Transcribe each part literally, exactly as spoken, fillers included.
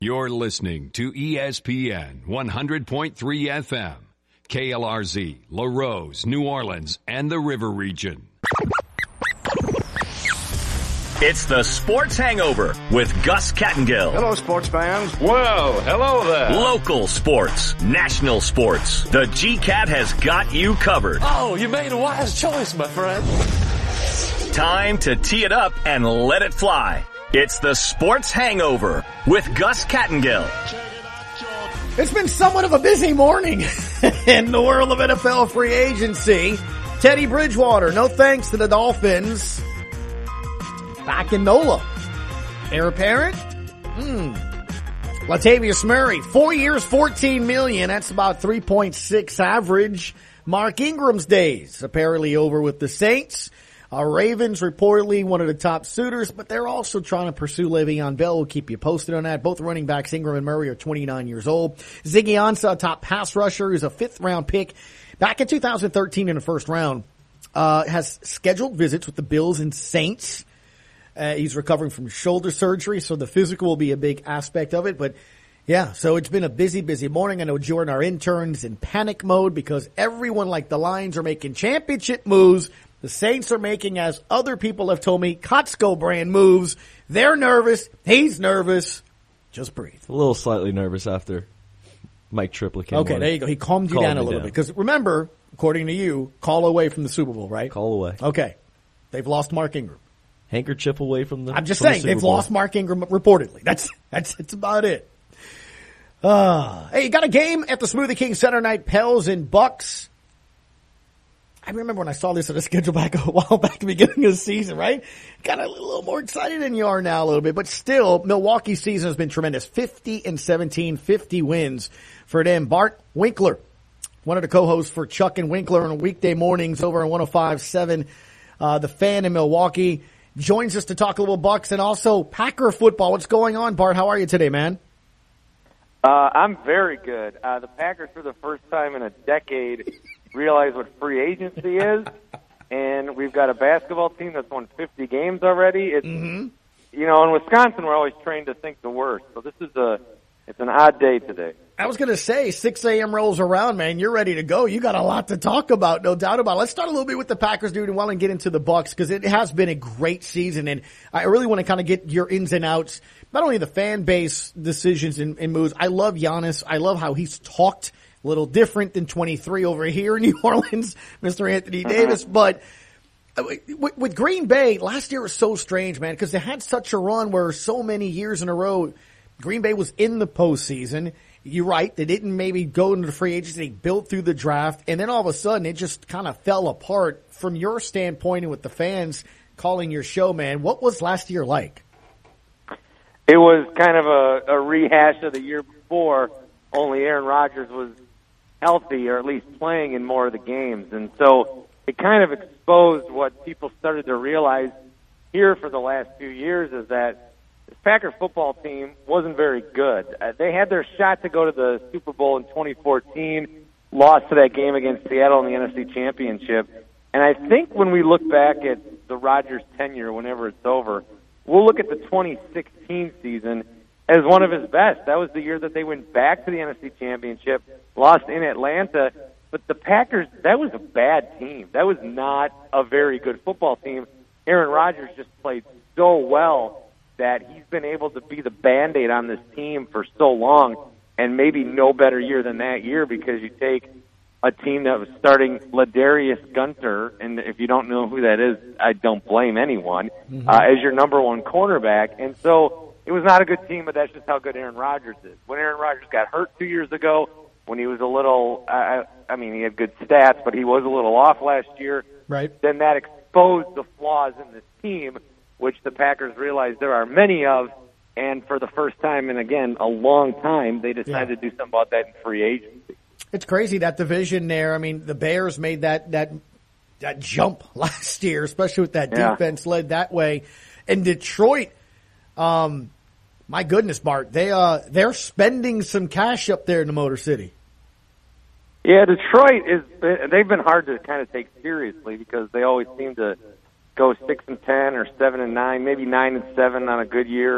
You're listening to E S P N one hundred point three F M, K L R Z, LaRose, New Orleans, and the River Region. It's the Sports Hangover with Gus Kattengill. Hello, sports fans. Well, hello there. Local sports, national sports. The G-Cat has got you covered. Oh, you made a wise choice, my friend. Time to tee it up and let it fly. It's the Sports Hangover with Gus Kattengill. It's been somewhat of a busy morning in the world of N F L free agency. Teddy Bridgewater, no thanks to the Dolphins. Back in NOLA. Heir apparent? Hmm. Latavius Murray, four years, fourteen million dollars. That's about three point six average. Mark Ingram's days apparently over with the Saints. Uh, Ravens reportedly one of the top suitors, but they're also trying to pursue Le'Veon Bell. We'll keep you posted on that. Both running backs, Ingram and Murray, are twenty-nine years old. Ziggy Ansah, top pass rusher, who's a fifth round pick back in two thousand thirteen in the first round, uh, has scheduled visits with the Bills and Saints. Uh, he's recovering from shoulder surgery, so the physical will be a big aspect of it. But yeah, so it's been a busy, busy morning. I know Jordan, our intern's in panic mode because everyone, like the Lions, are making championship moves. The Saints are making, as other people have told me, Costco brand moves. They're nervous. He's nervous. Just breathe. A little slightly nervous after Mike Triplett came Okay, on. there you go. He calmed you Calmed down a me little down. bit. Because remember, according to you, call away from the Super Bowl, right? Call away. Okay. They've lost Mark Ingram. Handkerchief away from the I'm just from the saying, Super they've Bowl. lost Mark Ingram reportedly. That's, that's, that's about it. Uh, hey, you got a game at the Smoothie King Center night, Pels and Bucks. I remember when I saw this on the schedule back a while back at the beginning of the season, right? Got a little more excited than you are now a little bit, but still, Milwaukee's season has been tremendous. fifty and seventeen, fifty wins for them. Bart Winkler, one of the co-hosts for Chuck and Winkler on weekday mornings over on one oh five point seven, uh, The Fan in Milwaukee, joins us to talk a little Bucks and also Packer football. What's going on, Bart? How are you today, man? Uh, I'm very good. Uh, the Packers, for the first time in a decade, realize what free agency is, and we've got a basketball team that's won fifty games already. It's, Mm-hmm. you know, in Wisconsin, we're always trained to think the worst. So this is a, it's an odd day today. I was going to say, six a.m. rolls around, man. You're ready to go. You got a lot to talk about, no doubt about it. Let's start a little bit with the Packers doing well and get into the Bucks because it has been a great season, and I really want to kind of get your ins and outs, not only the fan base decisions and, and moves. I love Giannis. I love how he's talked. A little different than twenty-three over here in New Orleans, Mister Anthony Davis. But with, with Green Bay, last year was so strange, man, because they had such a run where so many years in a row, Green Bay was in the postseason. You're right. They didn't maybe go into the free agency. They built through the draft. And then all of a sudden, it just kind of fell apart. From your standpoint and with the fans calling your show, man, what was last year like? It was kind of a, a rehash of the year before, only Aaron Rodgers was healthy, or at least playing in more of the games. And so it kind of exposed what people started to realize here for the last few years, is that the Packer football team wasn't very good. Uh, they had their shot to go to the Super Bowl in twenty fourteen, lost to that game against Seattle in the N F C Championship. And I think when we look back at the Rodgers tenure, whenever it's over, we'll look at the twenty sixteen season as one of his best. That was the year that they went back to the N F C Championship, lost in Atlanta. But the Packers, that was a bad team. That was not a very good football team. Aaron Rodgers just played so well that he's been able to be the Band-Aid on this team for so long, and maybe no better year than that year, because you take a team that was starting Ladarius Gunter, and if you don't know who that is, I don't blame anyone, mm-hmm. uh, as your number one cornerback. And so it was not a good team, but that's just how good Aaron Rodgers is. When Aaron Rodgers got hurt two years ago, when he was a little, I, I mean, he had good stats, but he was a little off last year. Right. Then that exposed the flaws in this team, which the Packers realized there are many of, and for the first time in, again, a long time, they decided yeah. to do something about that in free agency. It's crazy, that division there. I mean, the Bears made that that that jump last year, especially with that yeah. defense led that way. And Detroit, um, my goodness, Bart, they uh they're spending some cash up there in the Motor City. Yeah, Detroit is. They've been hard to kind of take seriously because they always seem to go six and ten or seven and nine, maybe nine and seven on a good year.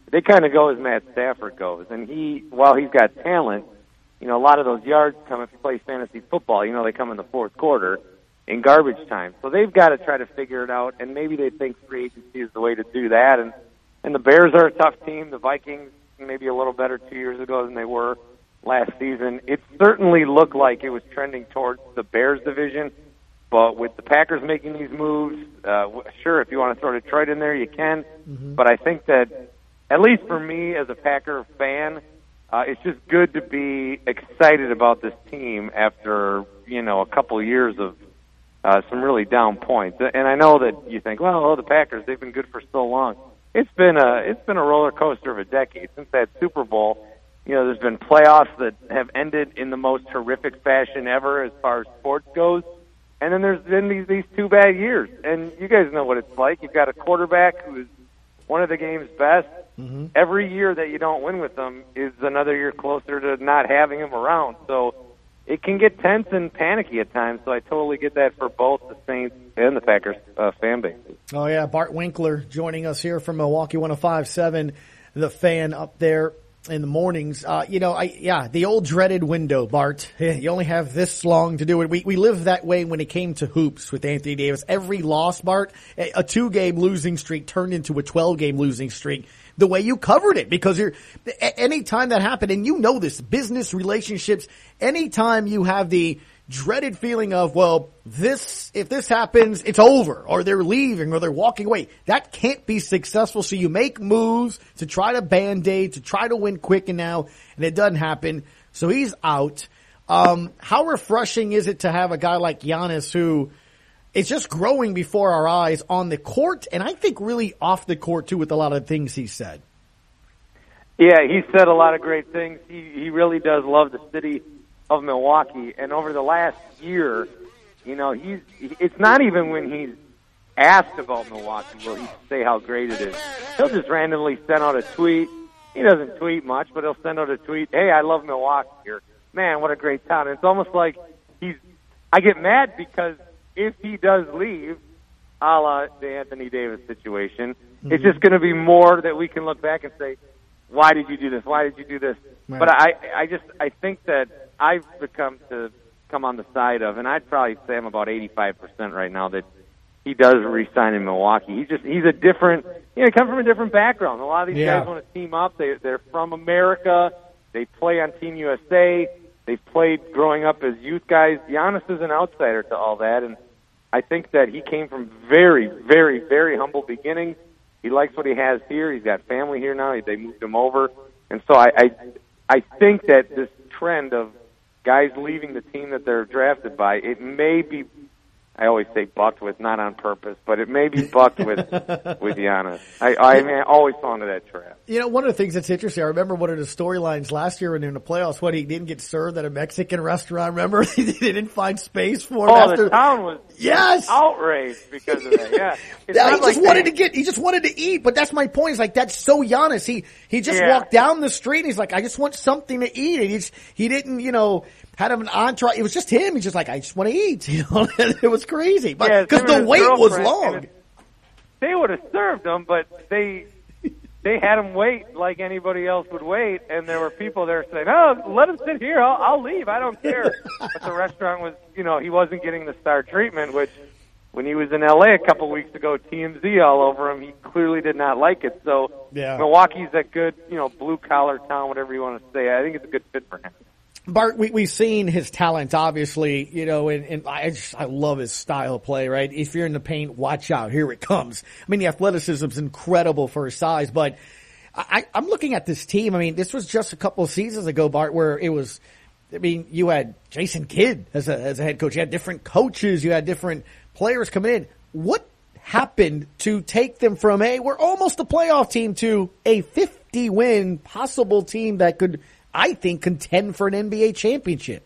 they kind of go as Matt Stafford goes. And he, while he's got talent, you know, a lot of those yards come if you play fantasy football. You know, they come in the fourth quarter in garbage time. So they've got to try to figure it out, and maybe they think free agency is the way to do that. And, and the Bears are a tough team. The Vikings maybe a little better two years ago than they were last season. It certainly looked like it was trending towards the Bears division, but with the Packers making these moves, uh, sure, if you want to throw Detroit in there, you can. Mm-hmm. But I think that, at least for me as a Packer fan, uh, it's just good to be excited about this team after, you know, a couple years of uh, some really down points. And I know that you think, well, oh, the Packers, they've been good for so long. It's been a it's been a roller coaster of a decade since that Super Bowl. You know, there's been playoffs that have ended in the most horrific fashion ever as far as sports goes. And then there's been these, these two bad years. And you guys know what it's like. You've got a quarterback who's one of the game's best. Mm-hmm. Every year that you don't win with them is another year closer to not having him around. So it can get tense and panicky at times. So I totally get that for both the Saints and the Packers uh, fan base. Oh, yeah. Bart Winkler joining us here from Milwaukee one oh five point seven, the Fan up there in the mornings. Uh, you know, I, yeah, the old dreaded window, Bart. You only have this long to do it. We, we lived that way when it came to hoops with Anthony Davis. Every loss, Bart, a two game losing streak turned into a twelve game losing streak. The way you covered it, because you're, any time that happened, and you know this, business relationships, anytime you have the dreaded feeling of, well, this, if this happens, it's over, or they're leaving, or they're walking away. That can't be successful. So you make moves to try to band-aid, to try to win quick, and now, and it doesn't happen. So he's out. Um, how refreshing is it to have a guy like Giannis who is just growing before our eyes on the court, and I think really off the court too with a lot of the things he said? Yeah, he said a lot of great things. He, he really does love the city of Milwaukee, and over the last year, you know, he's, it's not even when he's asked about Milwaukee will he say how great it is. He'll just randomly send out a tweet. He doesn't tweet much, but he'll send out a tweet, hey, I love Milwaukee here. Man, what a great town. And it's almost like he's, I get mad because if he does leave, a la the Anthony Davis situation, mm-hmm. it's just going to be more that we can look back and say, why did you do this? Why did you do this? Right. But I, I just, I think that I've become to come on the side of, and I'd probably say I'm about eighty-five percent right now, that he does re-sign in Milwaukee. He's just, he's a different, you know, he comes from a different background. A lot of these yeah. guys want to team up. They, they're from America. They play on Team U S A. They've played growing up as youth guys. Giannis is an outsider to all that, and I think that he came from very, very, very humble beginnings. He likes what he has here. He's got family here now. They moved him over. And so I, I, I think that this trend of guys leaving the team that they're drafted by, it may be, I always say bucked with, not on purpose, but it may be bucked with with Giannis. I, I, mean, I always fall into that trap. You know, one of the things that's interesting, I remember one of the storylines last year when in the playoffs, when he didn't get served at a Mexican restaurant. Remember, they didn't find space for him. Oh, after the town was yes! outraged because of that. Yeah, it's yeah he like just wanted they, to get, he just wanted to eat. But that's my point. It's like that's so Giannis. He he just yeah. walked down the street. And he's like, I just want something to eat. And he's he didn't, you know, had an entourage. It was just him. He's just like, I just want to eat. You know, it was crazy. But yeah, because the wait was long. It, they would have served him, but they they had him wait like anybody else would wait, and there were people there saying, "Oh, let him sit here. I'll, I'll leave. I don't care." But the restaurant was, you know, he wasn't getting the star treatment, which when he was in L A a couple weeks ago, T M Z all over him. He clearly did not like it. So yeah. Milwaukee's a good, you know, blue collar town, whatever you want to say. I think it's a good fit for him. Bart, we, we've seen his talent, obviously, you know, and, and I just, I love his style of play, right? If you're in the paint, watch out. Here it comes. I mean, the athleticism is incredible for his size, but I, I'm looking at this team. I mean, this was just a couple of seasons ago, Bart, where it was, I mean, you had Jason Kidd as a, as a head coach. You had different coaches. You had different players coming in. What happened to take them from a, we're almost a playoff team, to a fifty win possible team that could, I think, contend for an N B A championship?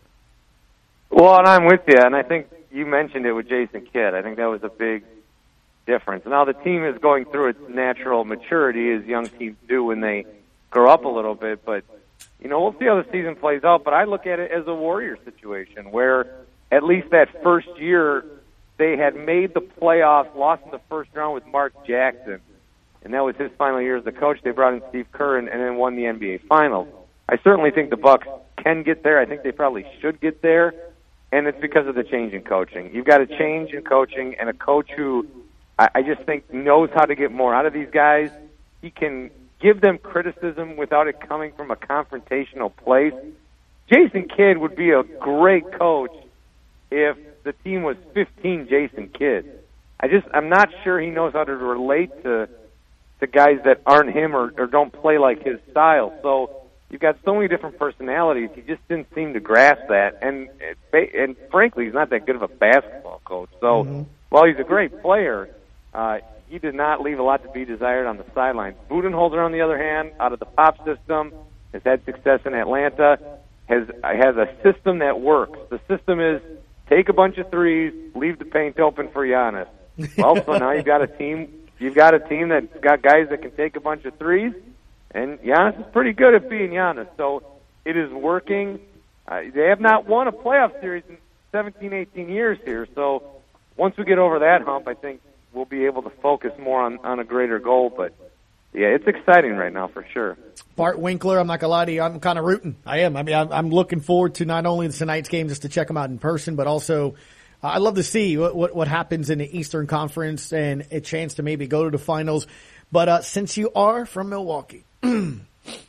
Well, and I'm with you, and I think you mentioned it with Jason Kidd. I think that was a big difference. Now the team is going through its natural maturity, as young teams do when they grow up a little bit, but, you know, we'll see how the season plays out, but I look at it as a Warrior situation, where at least that first year they had made the playoffs, lost in the first round with Mark Jackson, and that was his final year as the coach. They brought in Steve Kerr and, and then won the N B A Finals. I certainly think the Bucks can get there. I think they probably should get there, and it's because of the change in coaching. You've got a change in coaching and a coach who I, I just think knows how to get more out of these guys. He can give them criticism without it coming from a confrontational place. Jason Kidd would be a great coach if the team was fifteen Jason Kidd. I just, I'm not sure he knows how to relate to to guys that aren't him or, or don't play like his style. So you've got so many different personalities. He just didn't seem to grasp that. And and frankly, he's not that good of a basketball coach. So mm-hmm. while he's a great player, uh, he did not leave a lot to be desired on the sidelines. Budenholzer, on the other hand, out of the Pop system, has had success in Atlanta, has has a system that works. The system is take a bunch of threes, leave the paint open for Giannis. Well, so now you've got a team. You've got a team that's got guys that can take a bunch of threes, and Giannis is pretty good at being Giannis. So it is working. Uh, they have not won a playoff series in seventeen, eighteen years here. So once we get over that hump, I think we'll be able to focus more on, on a greater goal. But, yeah, it's exciting right now for sure. Bart Winkler, I'm not going to lie to you, I'm kind of rooting. I am. I mean, I'm, I'm looking forward to not only tonight's game just to check them out in person, but also uh, I love to see what, what, what happens in the Eastern Conference and a chance to maybe go to the finals. But uh, since you are from Milwaukee, I'm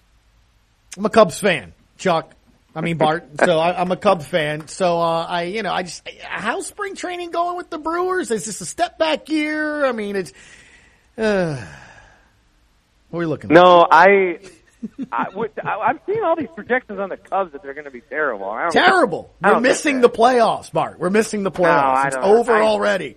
a Cubs fan, Chuck. I mean, Bart. So I, I'm a Cubs fan. So uh, I, you know, I just how's spring training going with the Brewers? Is this a step back year? I mean, it's uh, what are we looking at? No, I, I, I'm seeing all these projections on the Cubs that they're going to be terrible. I don't terrible. I We're don't missing the playoffs, Bart. We're missing the playoffs. No, it's over I, already.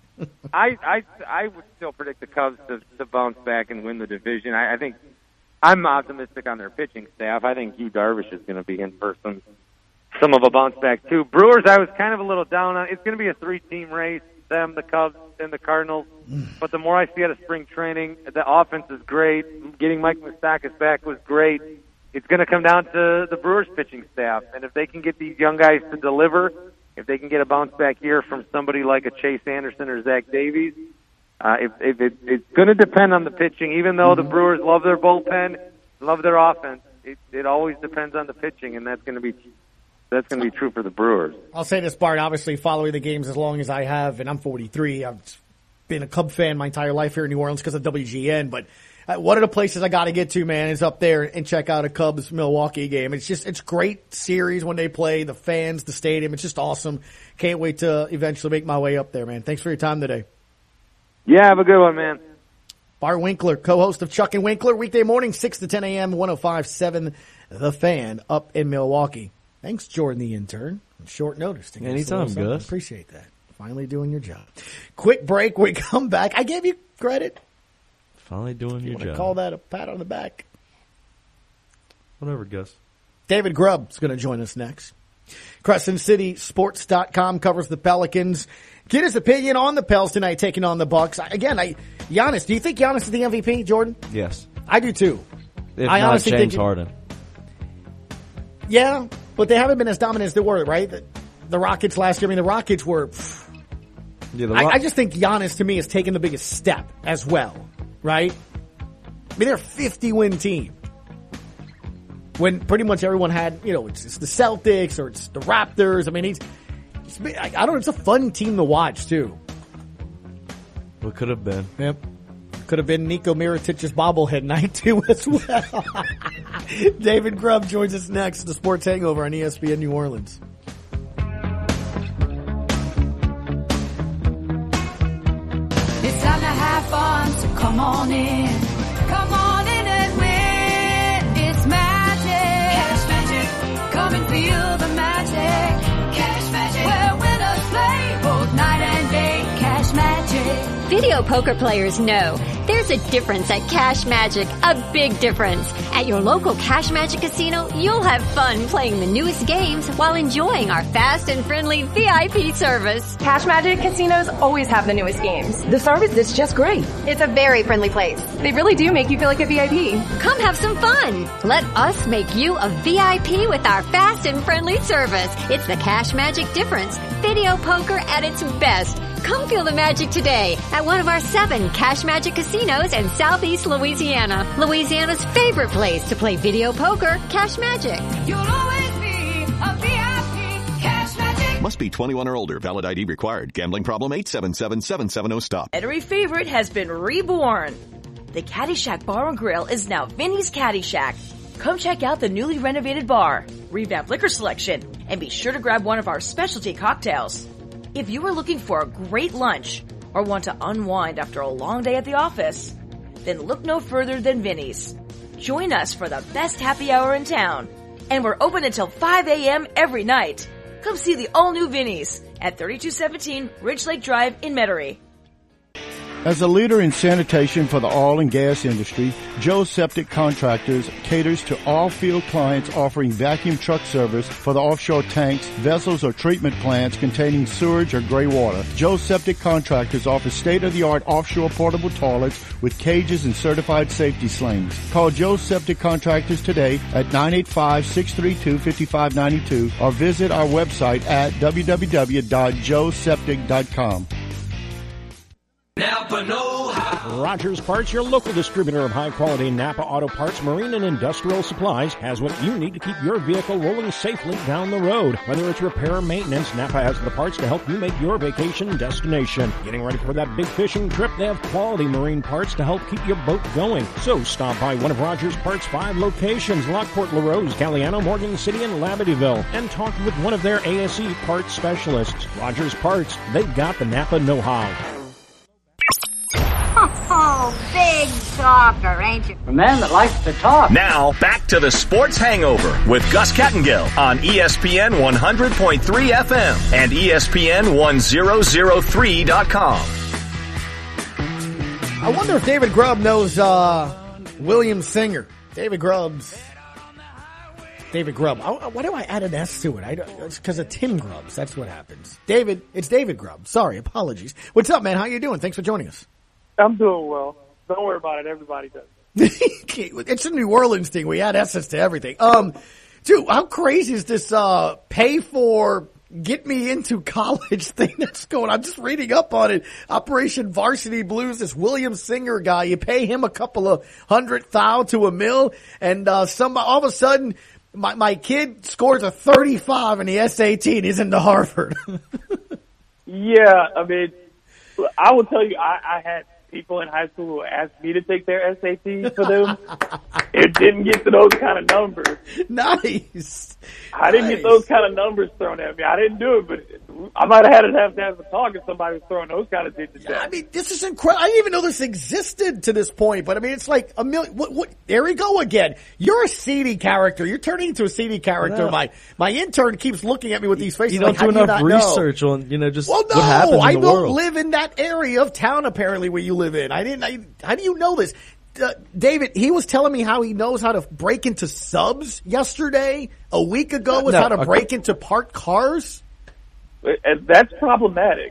I, I, I would still predict the Cubs to, to bounce back and win the division. I, I think. I'm optimistic on their pitching staff. I think Hugh Darvish is going to be in for some, some of a bounce back too. Brewers, I was kind of a little down on. It's going to be a three-team race, them, the Cubs, and the Cardinals. But the more I see out of spring training, the offense is great. Getting Mike Moustakas back was great. It's going to come down to the Brewers pitching staff. And if they can get these young guys to deliver, if they can get a bounce back year from somebody like a Chase Anderson or Zach Davies, Uh, if, if it, it's going to depend on the pitching. Even though the Brewers love their bullpen, love their offense, it, it always depends on the pitching, and that's going to be that's going to be true for the Brewers. I'll say this, Bart. Obviously, following the games as long as I have, and I'm forty-three. I've been a Cub fan my entire life here in New Orleans because of W G N. But uh, one of the places I got to get to, man, is up there and check out a Cubs Milwaukee game. It's just it's great series when they play. The fans, the stadium, it's just awesome. Can't wait to eventually make my way up there, man. Thanks for your time today. Yeah, have a good one, man. Bart Winkler, co-host of Chuck and Winkler, weekday morning, six to ten a.m., one oh five point seven The Fan up in Milwaukee. Thanks, Jordan, the intern. Short notice. To Anytime, Gus. Appreciate that. Finally doing your job. Quick break. We come back. I gave you credit. Finally doing you your job. Call that a pat on the back. Whatever, Gus. David Grubb's going to join us next. Crescent City Sports dot com covers the Pelicans. Get his opinion on the Pels tonight taking on the Bucks. Again, I, Giannis, do you think Giannis is the M V P, Jordan? Yes. I do too. If I not honestly James think Harden. Yeah, but they haven't been as dominant as they were, right? The, the Rockets last year, I mean, the Rockets were... Yeah, the I, Rock- I just think Giannis, to me, has taken the biggest step as well, right? I mean, they're a fifty-win team. When pretty much everyone had, you know, it's, it's the Celtics or it's the Raptors. I mean, he's, he's been, I, I don't know, it's a fun team to watch, too. What could have been. Yep. Could have been Nico Mirotic's bobblehead night, too, as well. David Grubb joins us next, the Sports Hangover on E S P N New Orleans. It's time to have fun, so come on in. Come on in and win. It's magic. Cash magic. Come and feel the magic. Cash magic. Where winners play both night and day. Cash magic. Video poker players know there's a difference at Cash Magic, a big difference. At your local Cash Magic casino, you'll have fun playing the newest games while enjoying our fast and friendly V I P service. Cash Magic casinos always have the newest games. The service is just great. It's a very friendly place. They really do make you feel like a V I P. Come have some fun. Let us make you a V I P with our fast and friendly service. It's the Cash Magic difference. Video poker at its best. Come feel the magic today at one of our seven Cash Magic casinos in Southeast Louisiana. Louisiana's favorite place to play video poker, Cash Magic. You'll always be a V I P. Cash Magic. Must be twenty-one or older. Valid I D required. Gambling problem? eight seven seven, seven seven zero, stop. Every favorite has been reborn. The Caddyshack Bar and Grill is now Vinny's Caddyshack. Come check out the newly renovated bar, revamped liquor selection, and be sure to grab one of our specialty cocktails. If you are looking for a great lunch or want to unwind after a long day at the office, then look no further than Vinny's. Join us for the best happy hour in town, and we're open until five a.m. every night. Come see the all-new Vinny's at thirty-two seventeen Ridge Lake Drive in Metairie. As a leader in sanitation for the oil and gas industry, Joe's Septic Contractors caters to all field clients offering vacuum truck service for the offshore tanks, vessels, or treatment plants containing sewage or gray water. Joe's Septic Contractors offers state-of-the-art offshore portable toilets with cages and certified safety slings. Call Joe's Septic Contractors today at nine eight five, six three two, five five nine two or visit our website at w w w dot joe septic dot com. Napa know-how. Rogers Parts, your local distributor of high-quality Napa auto parts, marine, and industrial supplies, has what you need to keep your vehicle rolling safely down the road. Whether it's repair or maintenance, Napa has the parts to help you make your vacation destination. Getting ready for that big fishing trip? They have quality marine parts to help keep your boat going. So stop by one of Rogers Parts' five locations, Lockport, LaRose, Galliano, Morgan City, and Labadyville, and talk with one of their A S E parts specialists. Rogers Parts, they've got the Napa know-how. Oh, big talker, ain't you? A man that likes to talk. Now, back to the Sports Hangover with Gus Kattengill on E S P N one hundred point three F M and E S P N one thousand three dot com. I wonder if David Grubb knows uh, William Singer. David Grubb's. David Grubb. I, why do I add an S to it? I don't, it's because of Tim Grubbs. That's what happens. David, it's David Grubb. Sorry, apologies. What's up, man? How you doing? Thanks for joining us. I'm doing well. Don't worry about it. Everybody does. It's a New Orleans thing. We add S's to everything. Um, dude, how crazy is this uh, pay for get me into college thing that's going on? I'm just reading up on it. Operation Varsity Blues, this William Singer guy, you pay him a couple of hundred thou to a mil, and uh, some all of a sudden my, my kid scores a thirty-five in the S A T and he's into Harvard. Yeah, I mean, I will tell you, I, I had people in high school who asked me to take their S A T for them. It didn't get to those kind of numbers. Nice. I didn't nice. get those kind of numbers thrown at me. I didn't do it, but I might have had to have to have a talk if somebody was throwing those kind of digits at me. I mean, this is incredible. I didn't even know this existed to this point, but I mean, it's like a million. What, what, there we go again. You're a seedy character. You're turning into a seedy character. Yeah. My my intern keeps looking at me with these faces. You don't like, do do enough you research know? on, you know, just well, no, what happens in I the don't world. live in that area of town, apparently, where you live in. I didn't. I, how do you know this? Uh, David, he was telling me how he knows how to break into subs yesterday. A week ago was no, how to okay. break into parked cars. And that's problematic.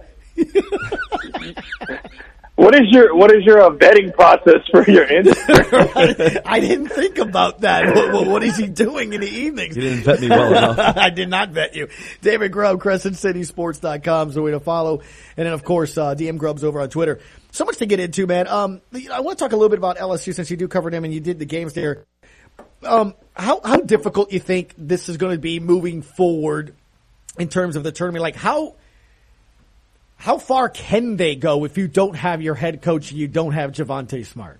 What is your what is your uh, vetting process for your Instagram? I didn't think about that. What, what, what is he doing in the evenings? You didn't vet me well enough. I did not vet you. David Grubb, Crescent City Sports dot com is the way to follow. And then, of course, uh, D M Grubbs over on Twitter. So much to get into, man. Um, I want to talk a little bit about L S U since you do cover them and you did the games there. Um, how, how difficult you think this is going to be moving forward in terms of the tournament? Like, how how far can they go if you don't have your head coach and you don't have Javonte Smart?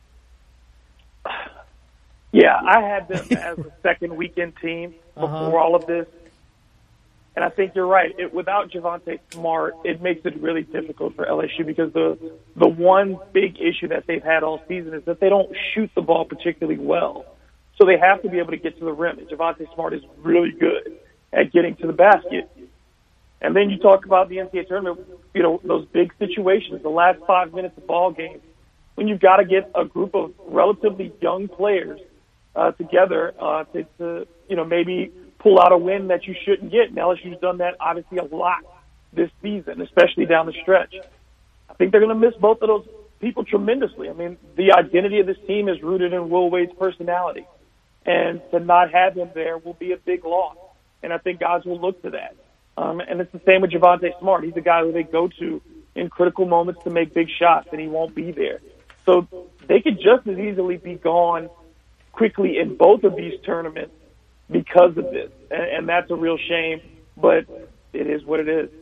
Yeah, I had them as a second weekend team before uh-huh. all of this. And I think you're right. It, without Javonte Smart, it makes it really difficult for L S U because the the one big issue that they've had all season is that they don't shoot the ball particularly well. So they have to be able to get to the rim. And Javonte Smart is really good at getting to the basket. And then you talk about the N C double A tournament, you know, those big situations, the last five minutes of ball games, when you've got to get a group of relatively young players uh, together uh, to, to, you know, maybe pull out a win that you shouldn't get. And L S U's done that obviously a lot this season, especially down the stretch. I think they're going to miss both of those people tremendously. I mean, the identity of this team is rooted in Will Wade's personality. And to not have him there will be a big loss. And I think guys will look to that. Um, and it's the same with Javonte Smart. He's a guy who they go to in critical moments to make big shots, and he won't be there. So they could just as easily be gone quickly in both of these tournaments because of this, and, and that's a real shame, but it is what it is.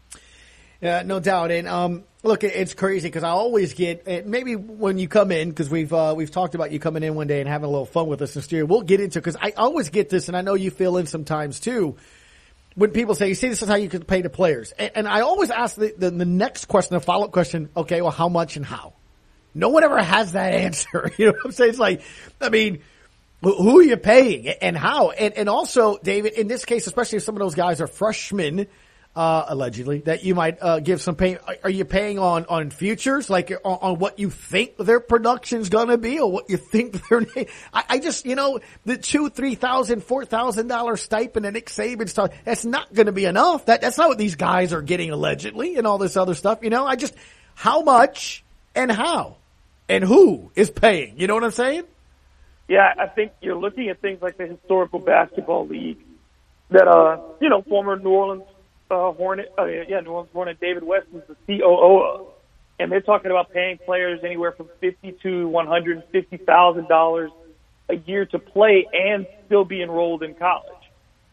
Yeah, no doubt. And um, look, it's crazy because I always get maybe when you come in, because we've uh, we've talked about you coming in one day and having a little fun with us in studio. We'll get into, because I always get this, and I know you feel in sometimes too, when people say, "You see, this is how you can pay the players," and, and I always ask the, the the next question, the follow up question. Okay, well, how much and how? No one ever has that answer. You know what I'm saying? It's like, I mean, who are you paying and how? And and also, David, in this case, especially if some of those guys are freshmen. Uh, allegedly, that you might uh, give some pay. Are you paying on, on futures, like on, on what you think their production's going to be, or what you think their name? I, I just, you know, the two, three thousand, four thousand dollar stipend and Nick Saban stuff. That's not going to be enough. That that's not what these guys are getting allegedly, and all this other stuff. You know, I just how much and how and who is paying. You know what I'm saying? Yeah, I think you're looking at things like the Historical Basketball League that, uh, you know, former New Orleans. Uh, Hornet, uh, yeah, New Orleans Hornet David West is the C O O of, and they're talking about paying players anywhere from fifty to one hundred fifty thousand dollars a year to play and still be enrolled in college.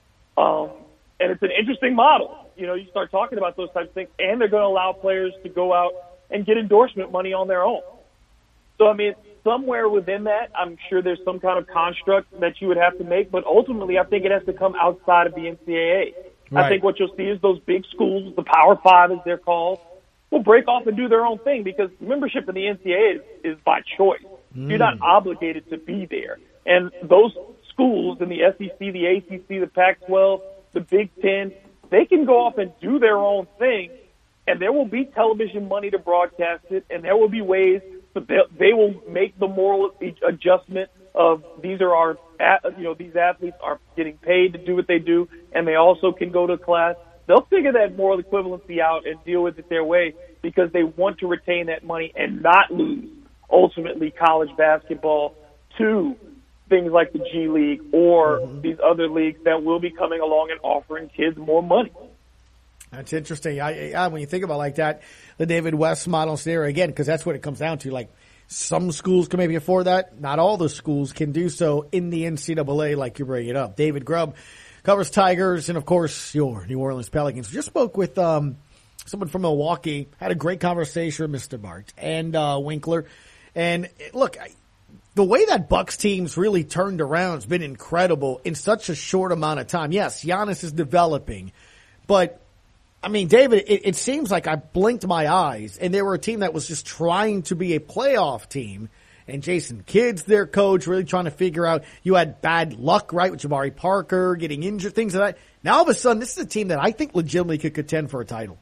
Um, and it's an interesting model. You know, you start talking about those types of things, and they're going to allow players to go out and get endorsement money on their own. So, I mean, somewhere within that, I'm sure there's some kind of construct that you would have to make, but ultimately, I think it has to come outside of the N C double A. Right. I think what you'll see is those big schools, the Power Five as they're called, will break off and do their own thing, because membership in the N C double A is, is by choice. Mm. You're not obligated to be there. And those schools in the S E C, the A C C, the Pac twelve, the Big Ten, they can go off and do their own thing, and there will be television money to broadcast it, and there will be ways that they, they will make the moral adjustment of these are our, you know, these athletes are getting paid to do what they do, and they also can go to class. They'll figure that moral equivalency out and deal with it their way, because they want to retain that money and not lose, ultimately, college basketball to things like the G League or mm-hmm. these other leagues that will be coming along and offering kids more money. That's interesting. I, I, when you think about it like that, the David West model there again, because that's what it comes down to, like, some schools can maybe afford that. Not all the schools can do so in the N C double A, like you bring it up. David Grubb covers Tigers and, of course, your New Orleans Pelicans. We just spoke with um, someone from Milwaukee, had a great conversation with Mister Bart and uh, Winkler. And, look, I, the way that Bucks team's really turned around has been incredible in such a short amount of time. Yes, Giannis is developing, but I mean, David, it, it seems like I blinked my eyes, and they were a team that was just trying to be a playoff team. And Jason Kidd's their coach, really trying to figure out. You had bad luck, right, with Jabari Parker getting injured, things like that. Now, all of a sudden, this is a team that I think legitimately could contend for a title.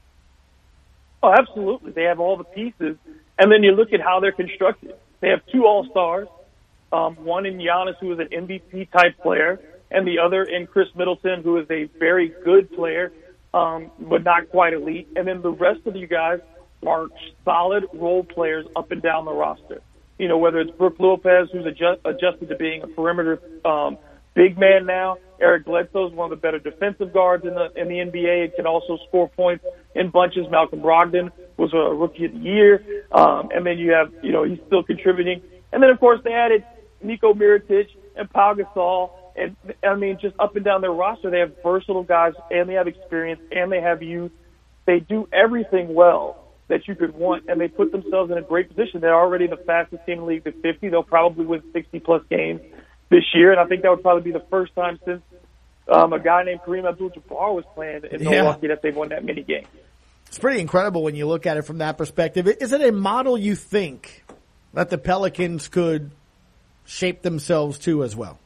Oh, absolutely. They have all the pieces. And then you look at how they're constructed. They have two All-Stars, um, one in Giannis, who is an M V P-type player, and the other in Chris Middleton, who is a very good player. Um, but not quite elite. And then the rest of you guys are solid role players up and down the roster. You know, whether it's Brook Lopez, who's adjust, adjusted to being a perimeter um, big man now. Eric Bledsoe is one of the better defensive guards in the in the N B A and can also score points in bunches. Malcolm Brogdon was a rookie of the year. Um, and then you have, you know, he's still contributing. And then, of course, they added Niko Mirotic and Pau Gasol. And, I mean, just up and down their roster, they have versatile guys, and they have experience, and they have youth. They do everything well that you could want, and they put themselves in a great position. They're already the fastest team in the league to fifty. They'll probably win sixty-plus games this year, and I think that would probably be the first time since um, a guy named Kareem Abdul-Jabbar was playing in yeah. Milwaukee that they've won that many games. It's pretty incredible when you look at it from that perspective. Is it a model you think that the Pelicans could shape themselves to as well?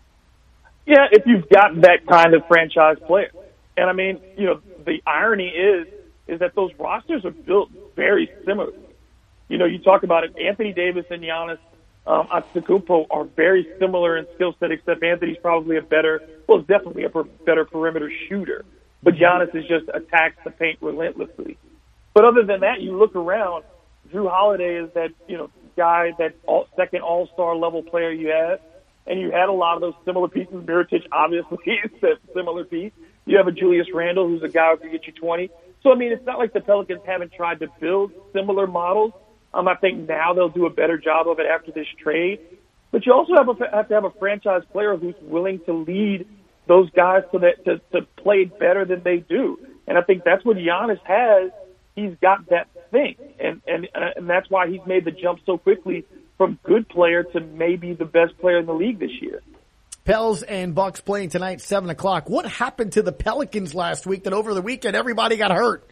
Yeah, if you've got that kind of franchise player. And, I mean, you know, the irony is is that those rosters are built very similarly. You know, you talk about it, Anthony Davis and Giannis um, Antetokounmpo are very similar in skill set, except Anthony's probably a better, well, definitely a per, better perimeter shooter. But Giannis is just attacks the paint relentlessly. But other than that, you look around, Drew Holiday is that, you know, guy, that all, second all-star level player you have. And you had a lot of those similar pieces. Mirotic obviously is that similar piece. You have a Julius Randle, who's a guy who can get you twenty. So, I mean, it's not like the Pelicans haven't tried to build similar models. Um, I think now they'll do a better job of it after this trade. But you also have, a, have to have a franchise player who's willing to lead those guys to, that, to, to play better than they do. And I think that's what Giannis has. He's got that thing. And, and, and that's why he's made the jump so quickly from good player to maybe the best player in the league this year. Pels and Bucks playing tonight, seven o'clock. What happened to the Pelicans last week that over the weekend everybody got hurt?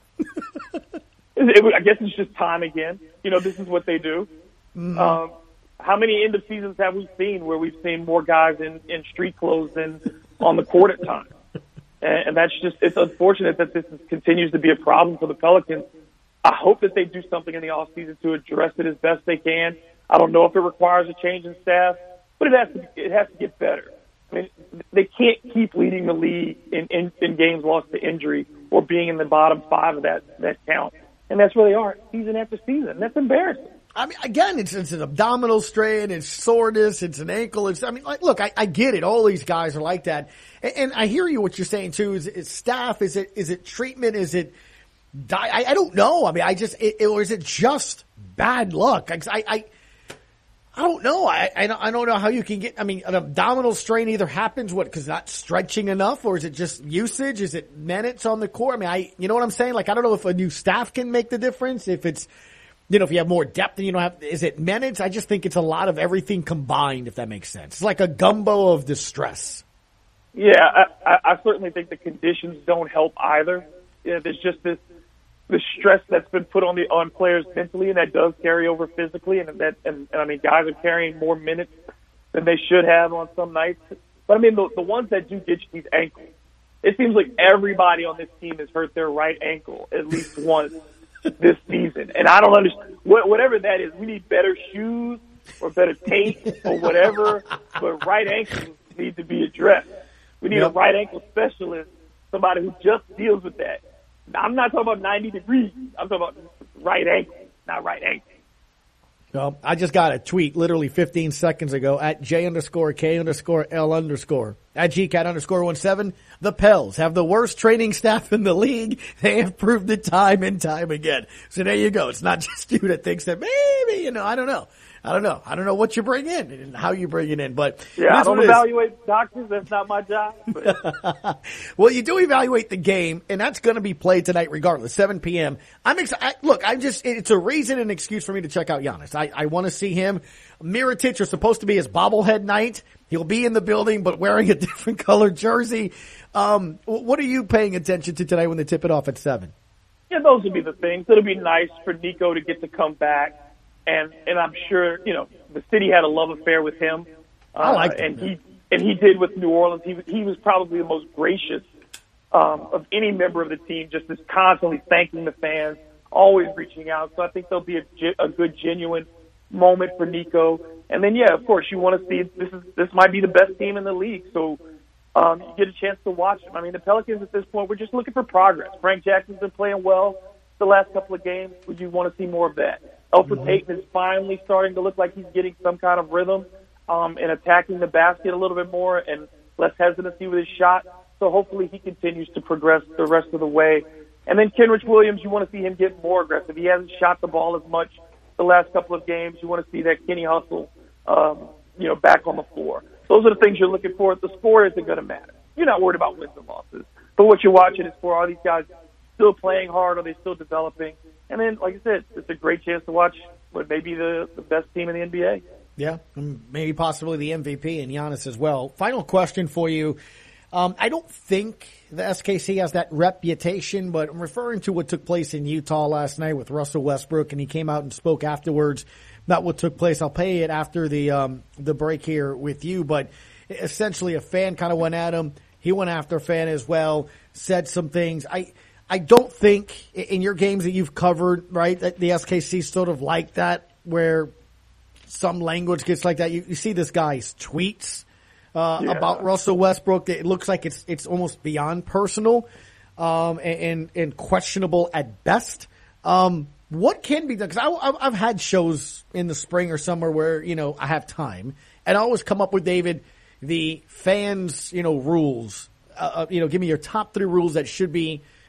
It, I guess it's just time again. You know, this is what they do. Mm-hmm. Um, how many end of seasons have we seen where we've seen more guys in, in street clothes than on the court at times? And, and that's just, it's unfortunate that this is, continues to be a problem for the Pelicans. I hope that they do something in the offseason to address it as best they can. I don't know if it requires a change in staff, but it has to, it has to get better. I mean, they can't keep leading the league in, in, in games lost to injury or being in the bottom five of that, that count. And that's where they are season after season. That's embarrassing. I mean, again, it's, it's an abdominal strain, it's soreness, it's an ankle. It's, I mean, like, look, I, I get it. All these guys are like that. And, and I hear you what you're saying too. Is it staff? Is it, is it treatment? Is it, I, I don't know. I mean, I just, it, or is it just bad luck? I, I, I don't know. I, I don't, I don't know how you can get, I mean, an abdominal strain either happens, what, cause not stretching enough, or is it just usage? Is it minutes on the court? I mean, I, you know what I'm saying? Like, I don't know if a new staff can make the difference. If it's, you know, if you have more depth and you don't have, is it minutes? I just think it's a lot of everything combined, if that makes sense. It's like a gumbo of distress. Yeah, I, I certainly think the conditions don't help either. Yeah, there's just this, the stress that's been put on the on players mentally, and that does carry over physically, and that and, and I mean guys are carrying more minutes than they should have on some nights. But I mean the the ones that do get you these ankles, it seems like everybody on this team has hurt their right ankle at least once this season, and I don't understand what, whatever that is. We need better shoes or better tape or whatever, but right ankles need to be addressed. We need yep. a right ankle specialist, somebody who just deals with that. I'm not talking about ninety degrees. I'm talking about right ankle, not right ankle. Well, I just got a tweet literally fifteen seconds ago at J underscore K underscore L underscore at G cat underscore one seven. The Pels have the worst training staff in the league. They have proved it time and time again. So there you go. It's not just you that thinks that maybe, you know, I don't know. I don't know. I don't know what you bring in and how you bring it in, but yeah, I don't evaluate doctors. That's not my job. But. Well, you do evaluate the game, and that's going to be played tonight regardless, seven p.m. I'm excited. Look, I'm just, it's a reason and excuse for me to check out Giannis. I, I want to see him. Mirotic is supposed to be his bobblehead night. He'll be in the building, but wearing a different colored jersey. Um, what are you paying attention to tonight when they tip it off at seven? Yeah, those would be the things. It'll be nice for Nico to get to come back. And, and I'm sure, you know, the city had a love affair with him. Uh, I like and he, and he did with New Orleans. He was, he was probably the most gracious, um, of any member of the team, just as constantly thanking the fans, always reaching out. So I think there'll be a, a good, genuine moment for Nico. And then, yeah, of course, you want to see this is, this might be the best team in the league. So, um, you get a chance to watch them. I mean, the Pelicans at this point, we're just looking for progress. Frank Jackson's been playing well the last couple of games. Would you want to see more of that? Elfrid Payton is finally starting to look like he's getting some kind of rhythm um, and attacking the basket a little bit more and less hesitancy with his shot. So hopefully he continues to progress the rest of the way. And then Kenrich Williams, you want to see him get more aggressive. He hasn't shot the ball as much the last couple of games. You want to see that Kenny Hustle, um, you know, back on the floor. Those are the things you're looking for. The score isn't going to matter. You're not worried about wins and losses. But what you're watching is for are these guys still playing hard? Are they still developing? And then, like I said, it's a great chance to watch what may be the, the best team in the N B A. Yeah, maybe possibly the M V P and Giannis as well. Final question for you. Um, I don't think the S K C has that reputation, but I'm referring to what took place in Utah last night with Russell Westbrook, and he came out and spoke afterwards about what took place. I'll pay it after the um, the break here with you, but essentially a fan kind of went at him. He went after a fan as well, said some things. I I don't think in your games that you've covered, right, that the S K C sort of like that, where some language gets like that. You, you see this guy's tweets uh, yeah. about Russell Westbrook. It looks like it's it's almost beyond personal um, and, and, and questionable at best. Um, what can be done? Because I've had shows in the spring or somewhere where, you know, I have time, and I always come up with, David, the fans, you know, rules. Uh, you know, give me your top three rules that should be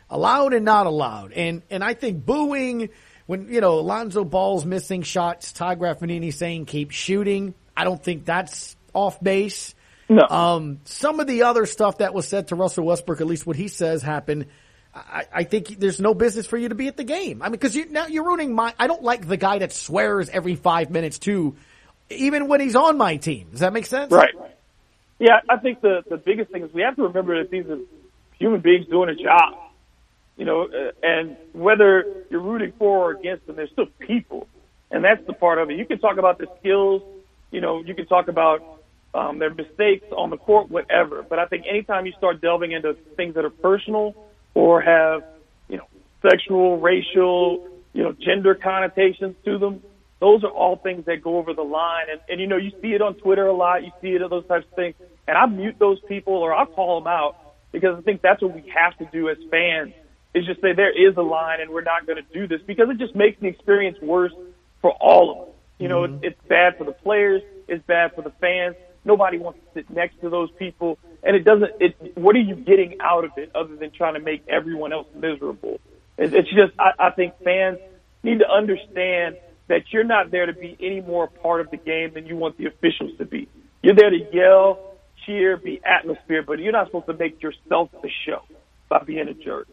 allowed and not allowed. And, and I think booing when, you know, Alonzo Ball's missing shots, Ty Graffinini saying keep shooting. I don't think that's off base. No. Um, some of the other stuff that was said to Russell Westbrook, at least what he says happened, I, I think there's no business for you to be at the game. I mean, cause you, now you're ruining my, I don't like the guy that swears every five minutes too, even when he's on my team. Does that make sense? Right. Yeah, I think the, the biggest thing is we have to remember that these are human beings doing a job. You know, uh, and whether you're rooting for or against them, they're still people. And that's the part of it. You can talk about the skills, you know, you can talk about um, their mistakes on the court, whatever. But I think anytime you start delving into things that are personal or have, you know, sexual, racial, you know, gender connotations to them, those are all things that go over the line. And, and, you know, you see it on Twitter a lot. You see it, those types of things. And I mute those people or I'll call them out because I think that's what we have to do as fans is just say there is a line and we're not going to do this because it just makes the experience worse for all of us. You know, mm-hmm. it's, it's bad for the players. It's bad for the fans. Nobody wants to sit next to those people. And it doesn't, it, what are you getting out of it other than trying to make everyone else miserable? It, it's just, I, I think fans need to understand that you're not there to be any more a part of the game than you want the officials to be. You're there to yell, cheer, be atmosphere, but you're not supposed to make yourself the show by being a jerk.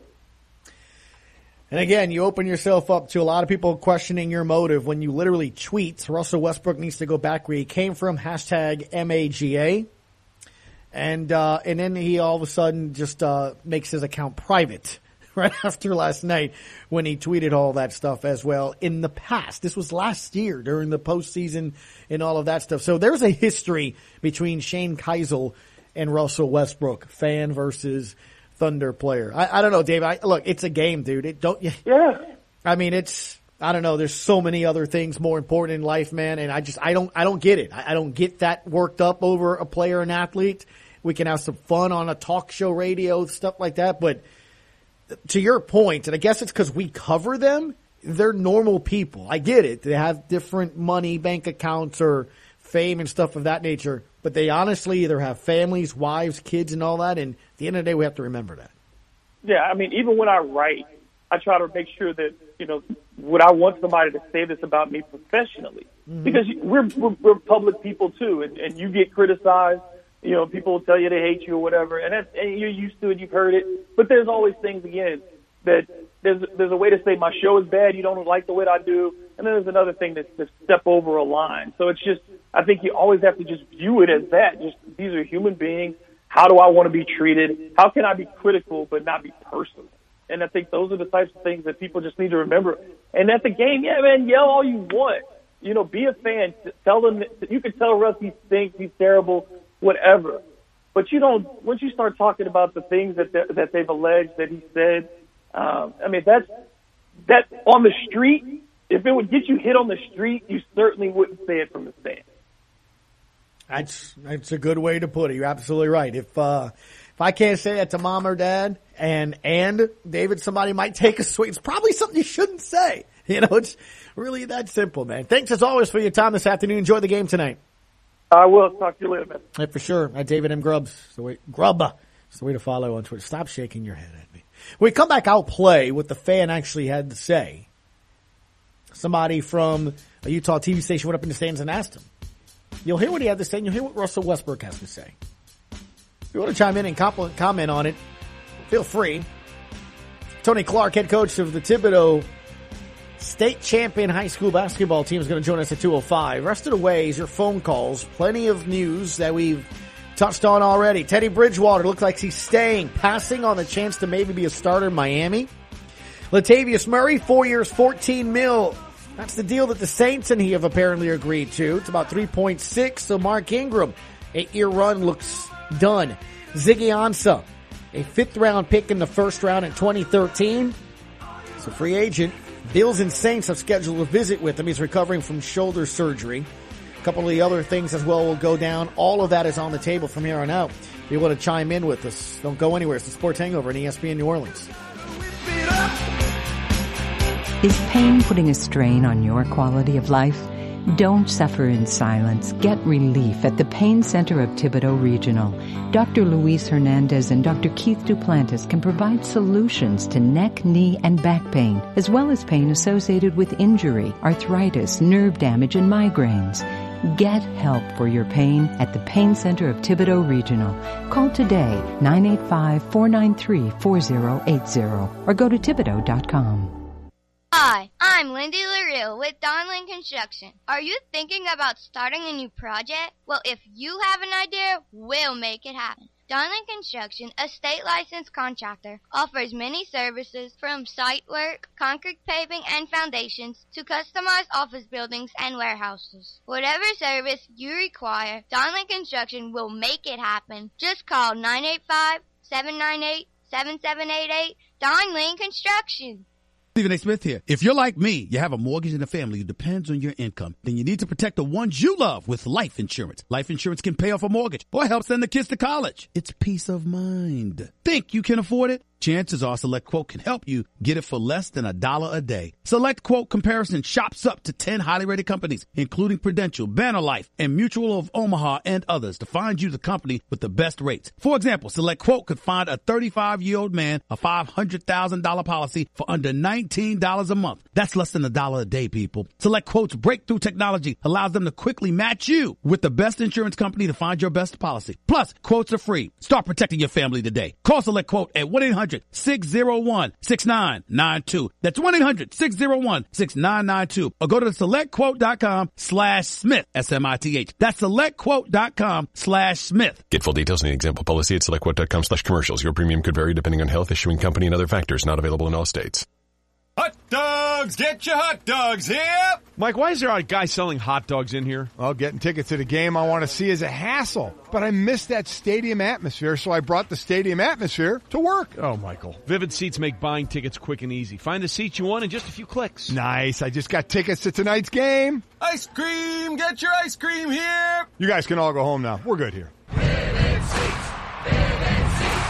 And again, you open yourself up to a lot of people questioning your motive when you literally tweet Russell Westbrook needs to go back where he came from, hashtag M A G A. And, uh, and then he all of a sudden just, uh, makes his account private right after last night when he tweeted all that stuff as well in the past. This was last year during the postseason and all of that stuff. So there's a history between Shane Keisel and Russell Westbrook, fan versus Thunder player. I, I don't know, Dave. I, look, it's a game, dude. It don't. Yeah. I mean, it's. I don't know. There's so many other things more important in life, man. And I just, I don't, I don't get it. I, I don't get that worked up over a player, an athlete. We can have some fun on a talk show, radio, stuff like that. But to your point, and I guess it's because we cover them. They're normal people. I get it. They have different money, bank accounts, or fame and stuff of that nature. But they honestly either have families, wives, kids, and all that. And at the end of the day, we have to remember that. Yeah, I mean, even when I write, I try to make sure that, you know, would I want somebody to say this about me professionally? Mm-hmm. Because we're, we're we're public people too, and, and you get criticized. You know, people will tell you they hate you or whatever, and that's, and you're used to it. You've heard it, but there's always things again that there's there's a way to say my show is bad. You don't like the way I do, and then there's another thing that's to step over a line. So it's just, I think you always have to just view it as that. Just these are human beings. How do I want to be treated? How can I be critical but not be personal? And I think those are the types of things that people just need to remember. And at the game, yeah, man, yell all you want. You know, be a fan. Tell them, you can tell Russ he stinks, he's terrible, whatever. But you don't, once you start talking about the things that that they've alleged that he said, um, I mean, that's, that on the street, if it would get you hit on the street, you certainly wouldn't say it from the stand. That's, that's a good way to put it. You're absolutely right. If, uh, if I can't say that to mom or dad and, and David, somebody might take a swing. It's probably something you shouldn't say. You know, it's really that simple, man. Thanks as always for your time this afternoon. Enjoy the game tonight. I will. Talk to you later, man. Yeah, for sure. At David M. Grubbs. The way, Grubba. It's the way to follow on Twitter. Stop shaking your head at me. When we come back, I'll play what the fan actually had to say. Somebody from a Utah T V station went up in the stands and asked him. You'll hear what he had to say, and you'll hear what Russell Westbrook has to say. If you want to chime in and comp- comment on it, feel free. Tony Clark, head coach of the Thibodaux state champion high school basketball team, is going to join us at two oh five. Rest of the way is your phone calls. Plenty of news that we've touched on already. Teddy Bridgewater looks like he's staying, passing on the chance to maybe be a starter in Miami. Latavius Murray, four years, fourteen mil. That's the deal that the Saints and he have apparently agreed to. It's about three point six. So Mark Ingram, eight-year run looks done. Ziggy Ansah, a fifth-round pick in the first round in twenty thirteen. It's a free agent. Bills and Saints have scheduled a visit with him. He's recovering from shoulder surgery. A couple of the other things as well will go down. All of that is on the table from here on out. If you want to chime in with us, don't go anywhere. It's the Sports Hangover on E S P N New Orleans. Is pain putting a strain on your quality of life? Don't suffer in silence. Get relief at the Pain Center of Thibodaux Regional. Doctor Luis Hernandez and Doctor Keith Duplantis can provide solutions to neck, knee, and back pain, as well as pain associated with injury, arthritis, nerve damage, and migraines. Get help for your pain at the Pain Center of Thibodaux Regional. Call today, nine eight five, four nine three, four zero eight zero, or go to Thibodaux dot com. Hi, I'm Lindy LaRue with Donlin Construction. Are you thinking about starting a new project? Well, if you have an idea, we'll make it happen. Donlin Construction, a state licensed contractor, offers many services from site work, concrete paving and foundations to customized office buildings and warehouses. Whatever service you require, Donlin Construction will make it happen. Just call nine eight five, seven nine eight, seven seven eight eight, Donlin Construction. Stephen A. Smith here. If you're like me, you have a mortgage and a family who depends on your income, then you need to protect the ones you love with life insurance. Life insurance can pay off a mortgage or help send the kids to college. It's peace of mind. Think you can afford it? Chances are Select Quote can help you get it for less than a dollar a day. Select Quote comparison shops up to ten highly rated companies, including Prudential, Banner Life, and Mutual of Omaha and others to find you the company with the best rates. For example, Select Quote could find a thirty-five-year-old man a five hundred thousand dollars policy for under nineteen dollars a month. That's less than a dollar a day, people. Select Quote's breakthrough technology allows them to quickly match you with the best insurance company to find your best policy. Plus, quotes are free. Start protecting your family today. Call Select Quote at one eight hundred, six zero one, six nine nine two. That's one eight hundred, six zero one, six nine nine two. Or go to selectquote.com slash Smith, S M I T H. That's selectquote.com slash Smith. Get full details on the example policy at selectquote.com slash commercials. Your premium could vary depending on health, issuing company, and other factors. Not available in all states. Hot dogs! Get your hot dogs here! Mike, why is there a guy selling hot dogs in here? Well, getting tickets to the game I want to see is a hassle. But I miss that stadium atmosphere, so I brought the stadium atmosphere to work. Oh, Michael. Vivid Seats make buying tickets quick and easy. Find the seats you want in just a few clicks. Nice. I just got tickets to tonight's game. Ice cream! Get your ice cream here! You guys can all go home now. We're good here. Vivid Seats! Vivid Seats!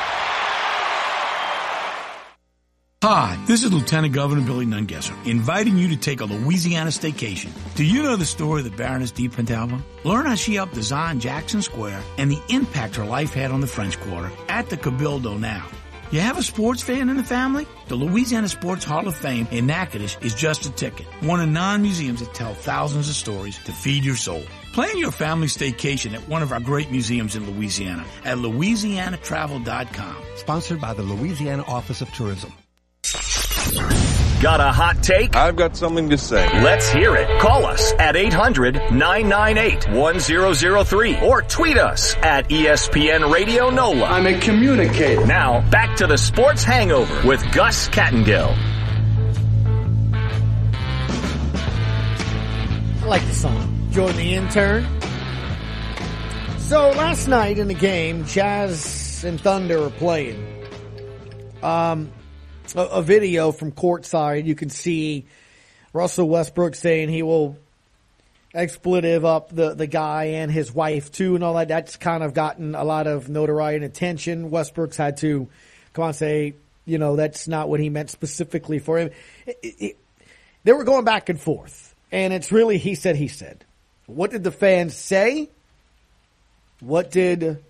Hi, this is Lieutenant Governor Billy Nungesser, inviting you to take a Louisiana staycation. Do you know the story of the Baroness de Pentalba? Learn how she helped design Jackson Square and the impact her life had on the French Quarter at the Cabildo now. You have a sports fan in the family? The Louisiana Sports Hall of Fame in Natchitoches is just a ticket. One of nine museums that tell thousands of stories to feed your soul. Plan your family staycation at one of our great museums in Louisiana at louisiana travel dot com. Sponsored by the Louisiana Office of Tourism. Got a hot take? I've got something to say. Let's hear it. Call us at eight hundred, nine nine eight, one zero zero three or tweet us at E S P N Radio NOLA. I'm a communicator. Now, back to the Sports Hangover with Gus Kattengill. I like the song. Jordan the Intern. So last night in the game, Jazz and Thunder were playing. Um... A, a video from courtside, you can see Russell Westbrook saying he will expletive up the, the guy and his wife too and all that. That's kind of gotten a lot of notoriety and attention. Westbrook's had to come on and say, you know, that's not what he meant specifically for him. It, it, they were going back and forth, and it's really he said, he said. What did the fans say? What did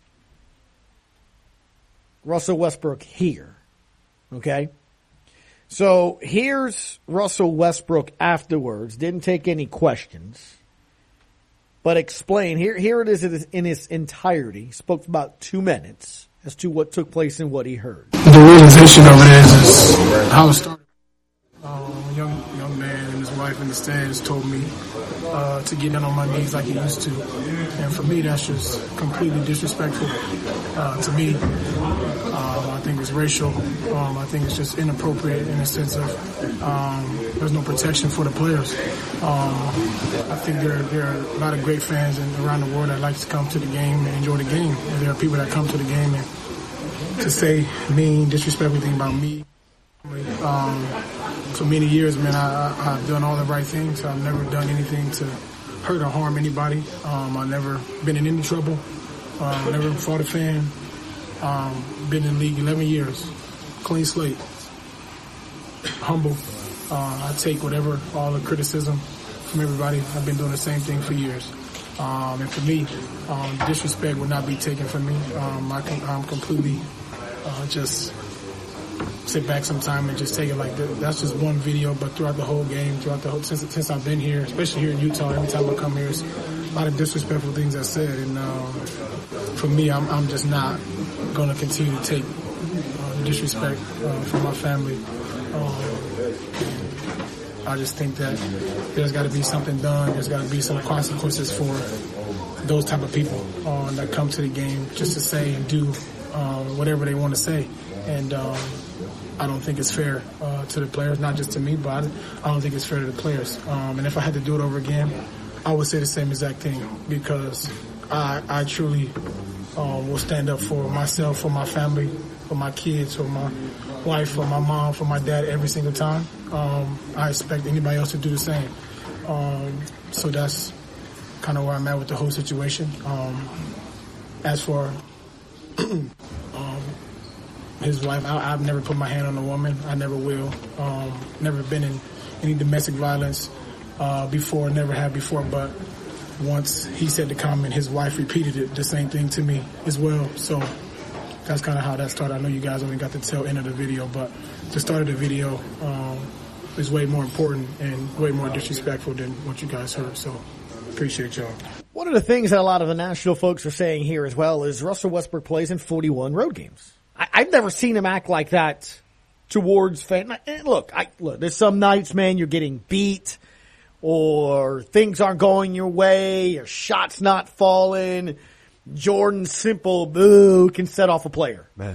Russell Westbrook hear? Okay, so here's Russell Westbrook afterwards. Didn't take any questions, but explain. Here, here it is in its entirety. He spoke for about two minutes as to what took place and what he heard. The realization of it is, is how it started. Um, a young young man and his wife in the stands told me uh, to get down on my knees like he used to, and for me, that's just completely disrespectful uh, to me. Um, I think it's racial. Um, I think it's just inappropriate in the sense of um, there's no protection for the players. Um, I think there, there are a lot of great fans in, around the world that like to come to the game and enjoy the game. And there are people that come to the game and to say mean, disrespectful thing about me. Um, for many years, man, I, I, I've done all the right things. I've never done anything to hurt or harm anybody. Um, I've never been in any trouble. Uh, never fought a fan. Um, been in the league eleven years, clean slate, humble. Uh, I take whatever, all the criticism from everybody. I've been doing the same thing for years. Um, and for me, um, disrespect will not be taken from me. Um, I can, I'm completely uh, just sit back sometime and just take it like that. That's just one video, but throughout the whole game, throughout the whole, since, since I've been here, especially here in Utah, every time I come here, it's a lot of disrespectful things I said. And um, for me, I'm, I'm just not going to continue to take uh, disrespect uh, from my family. Um, I just think that there's got to be something done. There's got to be some consequences for those type of people um, that come to the game just to say and do um, whatever they want to say. And um, I don't think it's fair uh, to the players, not just to me, but I don't think it's fair to the players. Um, and if I had to do it over again, I would say the same exact thing, because I, I truly um, will stand up for myself, for my family, for my kids, for my wife, for my mom, for my dad every single time. Um, I expect anybody else to do the same. Um, so that's kind of where I'm at with the whole situation. Um, as for um, his wife, I, I've never put my hand on a woman. I never will. Um, never been in any domestic violence uh, before, never have before. But once he said the comment, his wife repeated it, the same thing to me as well. So that's kind of how that started. I know you guys only got the tail end of the video, but the start of the video um, is way more important and way more disrespectful than what you guys heard. So appreciate y'all. One of the things that a lot of the national folks are saying here as well is Russell Westbrook plays in forty-one road games. I, I've never seen him act like that towards fans. Look, I, look, there's some nights, man, you're getting beat or things aren't going your way or shots not falling. Jordan's simple boo can set off a player. Man.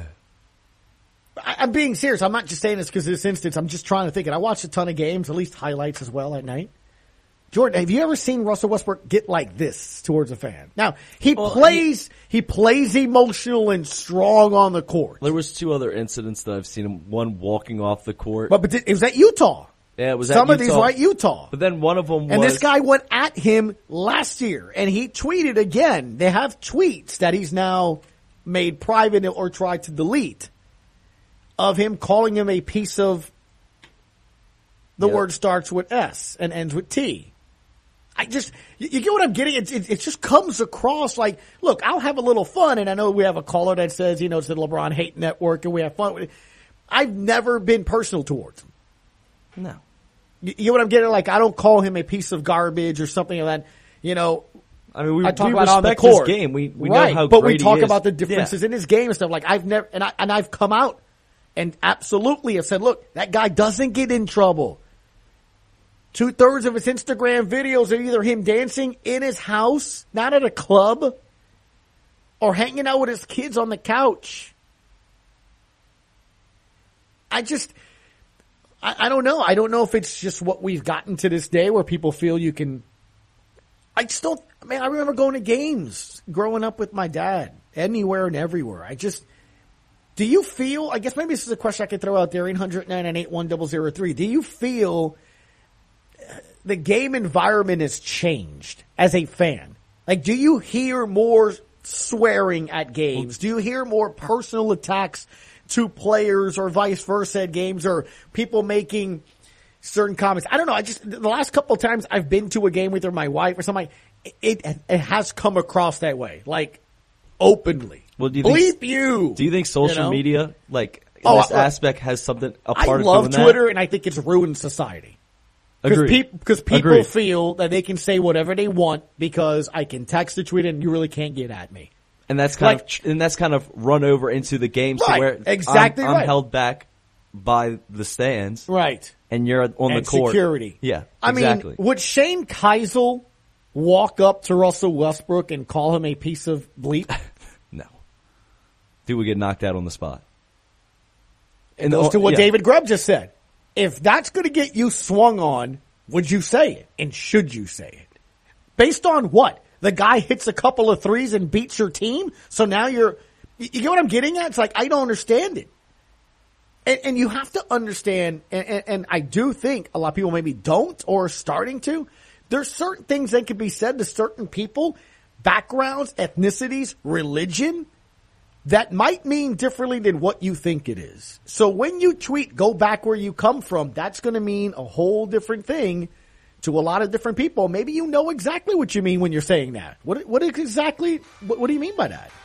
I, I'm being serious. I'm not just saying this because of this instance. I'm just trying to think. And I watched a ton of games, at least highlights as well at night. Jordan, have you ever seen Russell Westbrook get like this towards a fan? Now, he well, plays he, he plays emotional and strong on the court. There was two other incidents that I've seen him. One walking off the court. But, but it was at Utah. Yeah, it was Some at of Utah. these were at Utah. But then one of them was... And this guy went at him last year, and he tweeted again. They have tweets that he's now made private or tried to delete of him calling him a piece of... The yep. word starts with S and ends with T. I just... You, you get what I'm getting? It, it, it just comes across like, look, I'll have a little fun, and I know we have a caller that says, you know, it's the LeBron Hate Network, and we have fun with it. I've never been personal towards him. No. You know what I'm getting? Like, I don't call him a piece of garbage or something like that. You know, I mean, we, I talk we about on the respect court. his game. We, we right. know how but great we talk he is. about the differences yeah. in his game and stuff. Like, I've never, and, I, and I've come out and absolutely have said, look, that guy doesn't get in trouble. Two thirds of his Instagram videos are either him dancing in his house, not at a club, or hanging out with his kids on the couch. I just... I don't know. I don't know if it's just what we've gotten to this day where people feel you can. I still, man, I remember going to games growing up with my dad, anywhere and everywhere. I just, do you feel, I guess maybe this is a question I could throw out there, eight hundred, nine nine eight, one zero zero three. Do you feel the game environment has changed as a fan? Like, do you hear more swearing at games? Do you hear more personal attacks to players or vice versa at games, or people making certain comments? I don't know. I just, the last couple of times I've been to a game with either my wife or something, it, it, it has come across that way, like openly. Well, do you Bleep think, you. Do you think social you know? media, like oh, this I, aspect, has something a part I of love doing Twitter, that? and I think it's ruined society. Agreed. Because pe- people Agreed. feel that they can say whatever they want because I can text a tweet and you really can't get at me. And that's kind like, of and that's kind of run over into the games right, to where exactly I'm, I'm right. held back by the stands, right? And you're on and the court. Security. Yeah, I exactly. mean, would Shane Keisel walk up to Russell Westbrook and call him a piece of bleep? No, dude would get knocked out on the spot. And goes to what yeah. David Grubb just said. If that's going to get you swung on, would you say it? And should you say it? Based on what? The guy hits a couple of threes and beats your team? So now you're, you get what I'm getting at? It's like, I don't understand it. And, and you have to understand, and, and, and I do think a lot of people maybe don't or are starting to. There's certain things that can be said to certain people, backgrounds, ethnicities, religion, that might mean differently than what you think it is. So when you tweet, go back where you come from, that's going to mean a whole different thing to a lot of different people. Maybe you know exactly what you mean when you're saying that. What, what exactly, what, what do you mean by that?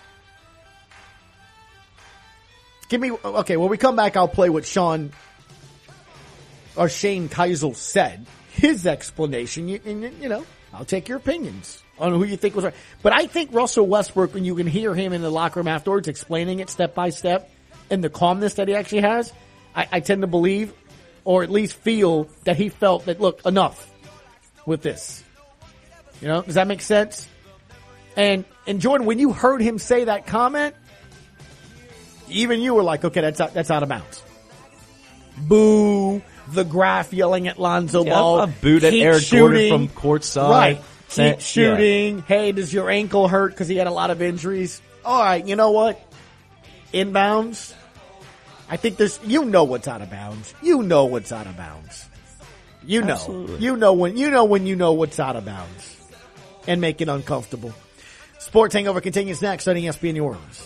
Give me, okay, when we come back, I'll play what Sean, or Shane Keisel said, his explanation, you, and, you know, I'll take your opinions on who you think was right. But I think Russell Westbrook, when you can hear him in the locker room afterwards explaining it step by step, and the calmness that he actually has, I, I tend to believe, or at least feel, that he felt that, look, enough with this. You know, does that make sense? And, and Jordan, when you heard him say that comment, even you were like, okay, that's out, that's out of bounds. Boo. The Graph yelling at Lonzo yeah, Ball. I booed at Keep Eric shooting. Gordon from courtside. Right. Saying, Keep shooting. Yeah. Hey, does your ankle hurt because he had a lot of injuries? All right, you know what? Inbounds. I think there's, you know what's out of bounds. You know what's out of bounds. You know. Absolutely. You know when, you know when you know what's out of bounds. And make it uncomfortable. Sports Hangover continues next on E S P N New Orleans.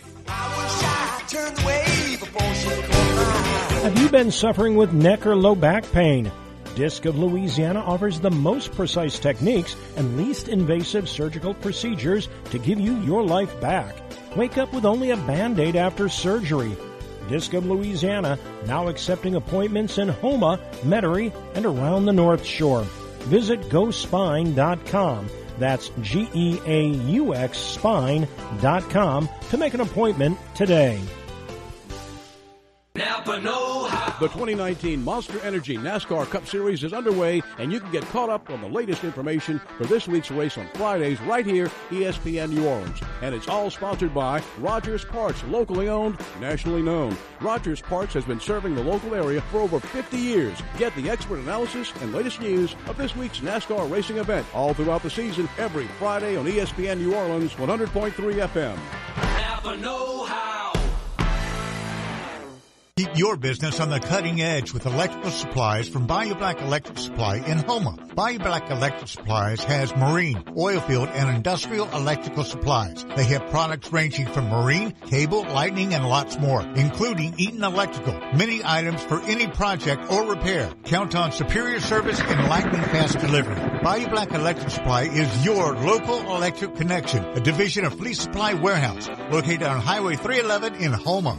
Have you been suffering with neck or low back pain? Disc of Louisiana offers the most precise techniques and least invasive surgical procedures to give you your life back. Wake up with only a Band-Aid after surgery. Disc of Louisiana, now accepting appointments in Houma, Metairie, and around the North Shore. Visit go spine dot com. That's G E A U X spine dot com to make an appointment today. Napa know-how. The twenty nineteen Monster Energy NASCAR Cup Series is underway, and you can get caught up on the latest information for this week's race on Fridays right here, E S P N New Orleans. And it's all sponsored by Rogers Parts, locally owned, nationally known. Rogers Parts has been serving the local area for over fifty years. Get the expert analysis and latest news of this week's NASCAR racing event all throughout the season, every Friday on E S P N New Orleans, one hundred point three F M. Napa know-how. Keep your business on the cutting edge with electrical supplies from Bayou Black Electric Supply in Houma. Bayou Black Electric Supplies has marine, oil field, and industrial electrical supplies. They have products ranging from marine, cable, lightning, and lots more, including Eaton Electrical. Many items for any project or repair. Count on superior service and lightning fast delivery. Bayou Black Electric Supply is your local electric connection, a division of Fleet Supply Warehouse, located on Highway three eleven in Houma.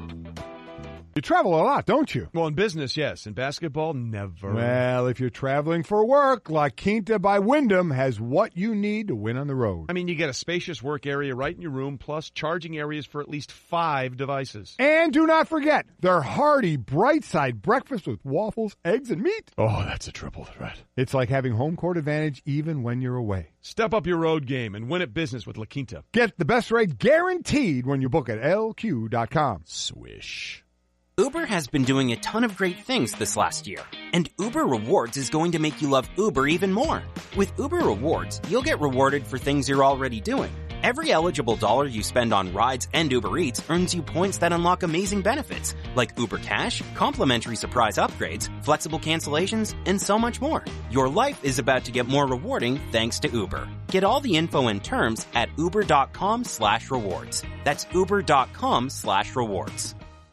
You travel a lot, don't you? Well, in business, yes. In basketball, never. Well, if you're traveling for work, La Quinta by Wyndham has what you need to win on the road. I mean, you get a spacious work area right in your room, plus charging areas for at least five devices. And do not forget their hearty bright side breakfast with waffles, eggs, and meat. Oh, that's a triple threat. It's like having home court advantage even when you're away. Step up your road game and win at business with La Quinta. Get the best rate guaranteed when you book at L Q dot com. Swish. Uber has been doing a ton of great things this last year, and Uber Rewards is going to make you love Uber even more. With Uber Rewards, you'll get rewarded for things you're already doing. Every eligible dollar you spend on rides and Uber Eats earns you points that unlock amazing benefits, like Uber Cash, complimentary surprise upgrades, flexible cancellations, and so much more. Your life is about to get more rewarding thanks to Uber. Get all the info and terms at uber.com slash rewards. That's uber.com slash rewards.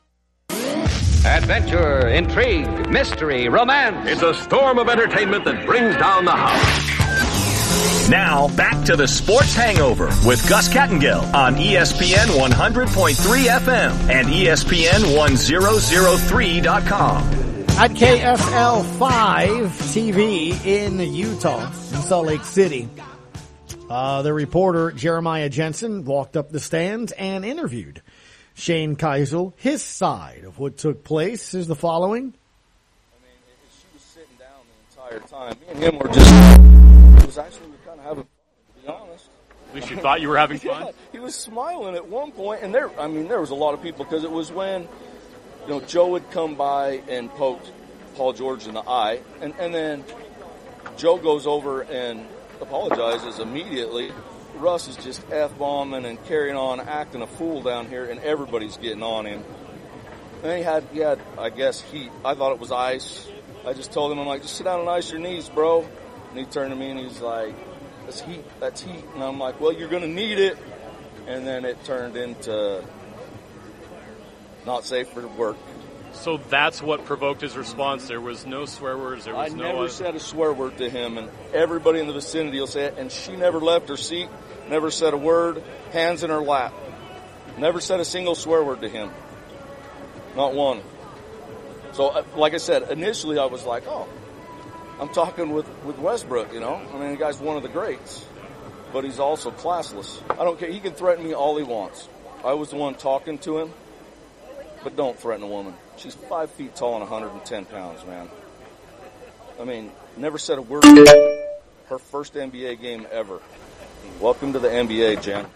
Adventure, intrigue, mystery, romance. It's a storm of entertainment that brings down the house. Now, back to the Sports Hangover with Gus Kattengill on E S P N one hundred point three F M and E S P N ten oh three dot com. At K S L five T V in Utah, in Salt Lake City, uh, the reporter Jeremiah Jensen walked up the stands and interviewed Shane Keisel. His side of what took place is the following. I mean, she was sitting down the entire time. Me and him were just, it was actually, we were kind of having fun, to be honest. At least you thought you were having fun? Yeah, he was smiling at one point, and there, I mean, there was a lot of people, because it was when, you know, Joe would come by and poked Paul George in the eye, and, and then Joe goes over and apologizes immediately. Russ is just F-bombing and carrying on, acting a fool down here, and everybody's getting on him. And he had, he had, I guess, heat. I thought it was ice. I just told him, I'm like, just sit down and ice your knees, bro. And he turned to me and he's like, that's heat, that's heat. And I'm like, well, you're going to need it. And then it turned into not safe for work. So that's what provoked his response. There was no swear words. There was I no. never Uh, said a swear word to him, and everybody in the vicinity will say it. And she never left her seat, never said a word, hands in her lap. Never said a single swear word to him. Not one. So, uh, like I said, initially I was like, oh, I'm talking with, with Westbrook, you know. I mean, the guy's one of the greats, but he's also classless. I don't care. He can threaten me all he wants. I was the one talking to him, but don't threaten a woman. She's five feet tall and one hundred ten pounds, man. I mean, never said a word. Her first N B A game ever. Welcome to the N B A, Jen.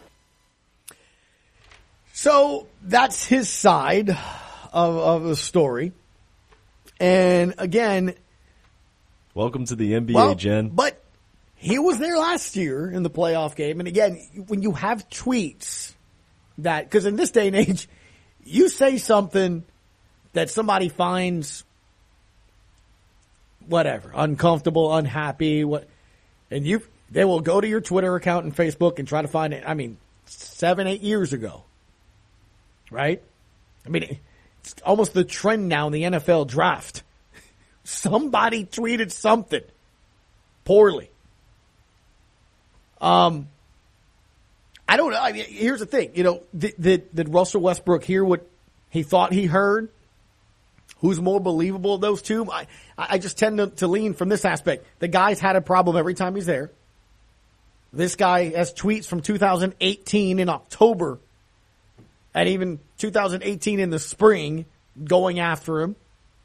So that's his side of, of the story. And again, welcome to the N B A, well, Jen. But he was there last year in the playoff game. And again, when you have tweets that, because in this day and age, you say something that somebody finds whatever, uncomfortable, unhappy, what, and you, they will go to your Twitter account and Facebook and try to find it. I mean, seven, eight years ago, right? I mean, it's almost the trend now in the N F L draft. Somebody tweeted something poorly. Um, I don't know. I mean, here's the thing. You know, did, did, did Russell Westbrook hear what he thought he heard? Who's more believable of those two? I, I just tend to, to lean from this aspect. The guy's had a problem every time he's there. This guy has tweets from two thousand eighteen in October and even two thousand eighteen in the spring going after him.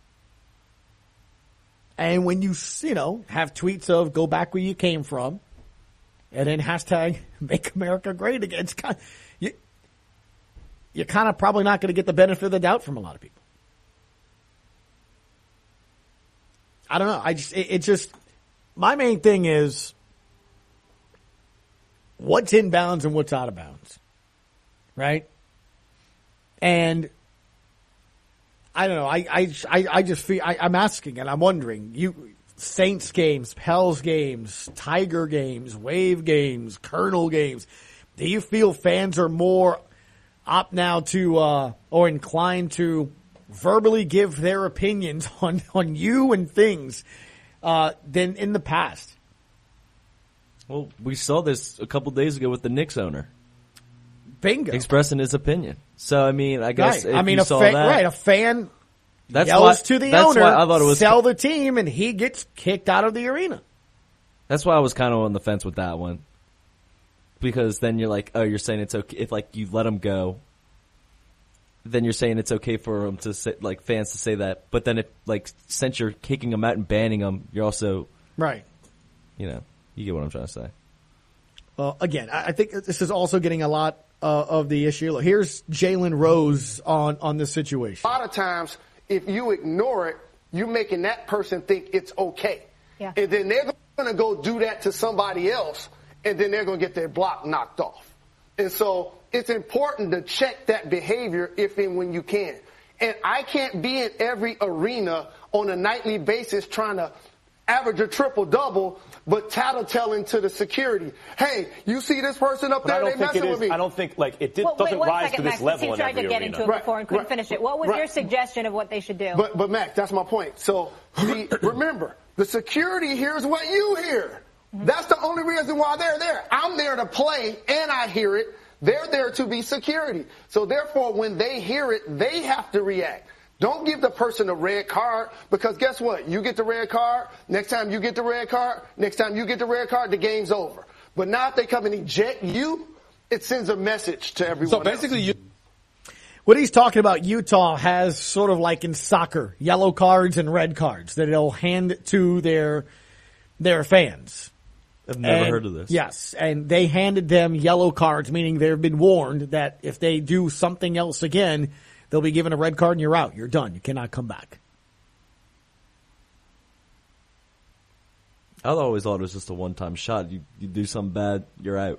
And when you, you know, have tweets of go back where you came from and then hashtag make America great again, it's kind of, you, you're kind of probably not going to get the benefit of the doubt from a lot of people. I don't know. I just, it, it just, my main thing is what's in bounds and what's out of bounds. Right? And I don't know. I, I, I, I just feel, I, I'm asking and I'm wondering, you, Saints games, Pels games, Tiger games, Wave games, Colonel games, do you feel fans are more up now to, uh, or inclined to verbally give their opinions on, on you and things, uh, than in the past? Well, we saw this a couple days ago with the Knicks owner. Bingo. Expressing his opinion. So, I mean, I guess right. if I mean, you a saw fa- that. right, a fan that's yells why, to the that's owner, why I thought it was, sell the team, and he gets kicked out of the arena. That's why I was kind of on the fence with that one. Because then you're like, oh, you're saying it's okay. If, like, you let him go, then you're saying it's okay for him to say, like, fans to say that. But then, if, like, since you're kicking him out and banning him, you're also. Right. You know, you get what I'm trying to say. Well, again, I think this is also getting a lot uh, of the issue. Here's Jalen Rose on, on this situation. A lot of times, if you ignore it, you're making that person think it's okay. Yeah. And then they're going to go do that to somebody else, and then they're going to get their block knocked off. And so it's important to check that behavior if and when you can. And I can't be in every arena on a nightly basis trying to average a triple-double, but tattletelling to the security. Hey, you see this person up but there, I don't they think messing it is, with me. I don't think, like, it did, well, doesn't wait, rise second, to this Max, level you in tried every to get arena. into it before and couldn't right, finish it. What was right. your suggestion of what they should do? But, but Mac, that's my point. So the, remember, the security hears what you hear. Mm-hmm. That's the only reason why they're there. I'm there to play, and I hear it. They're there to be security. So therefore, when they hear it, they have to react. Don't give the person a red card, because guess what? You get the red card. Next time you get the red card, next time you get the red card, the game's over. But now if they come and eject you, it sends a message to everyone. So basically, else. you. What he's talking about, Utah has sort of like in soccer, yellow cards and red cards that they'll hand to their their fans. I've never and, heard of this. Yes, and they handed them yellow cards, meaning they've been warned that if they do something else again, they'll be given a red card and you're out. You're done. You cannot come back. I always thought it was just a one-time shot. You you do something bad, you're out.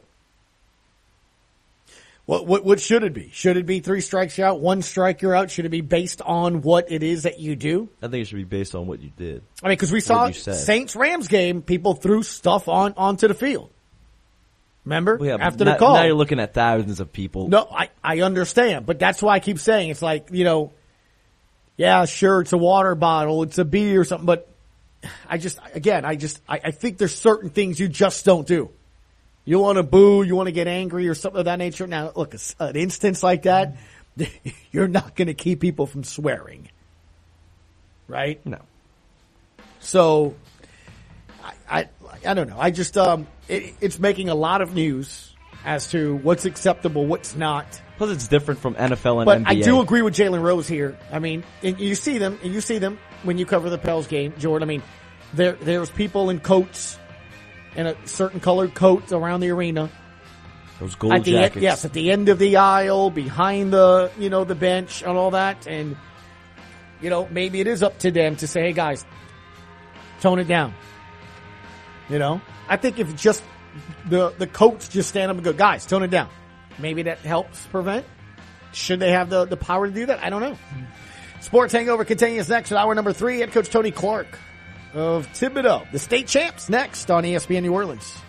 What what what should it be? Should it be three strikes you're out, one strike you're out? Should it be based on what it is that you do? I think it should be based on what you did. I mean, because we saw Saints-Rams game, people threw stuff on onto the field. Remember? Well, yeah, after now, the call. Now you're looking at thousands of people. No, I, I understand, but that's why I keep saying it's like, you know, yeah, sure, it's a water bottle, it's a beer or something, but I just, again, I just, I, I think there's certain things you just don't do. You want to boo, you want to get angry or something of that nature. Now, look, an instance like that, you're not going to keep people from swearing. Right? No. So, I, I, I don't know. I just, um, it, it's making a lot of news as to what's acceptable, what's not. Plus, it's different from N F L and but N B A. I do agree with Jalen Rose here. I mean, and you see them, and you see them when you cover the Pels game, Jordan. I mean, there, there's people in coats, in a certain colored coat around the arena. Those gold at the jackets. End, yes, at the end of the aisle, behind the, you know, the bench and all that. And, you know, maybe it is up to them to say, hey guys, tone it down. You know, I think if just the, the coach just stand up and go, guys, tone it down. Maybe that helps prevent. Should they have the, the power to do that? I don't know. Sports Hangover continues next with hour number three. Head coach Tony Clark of Thibodeau, the state champs, next on E S P N New Orleans.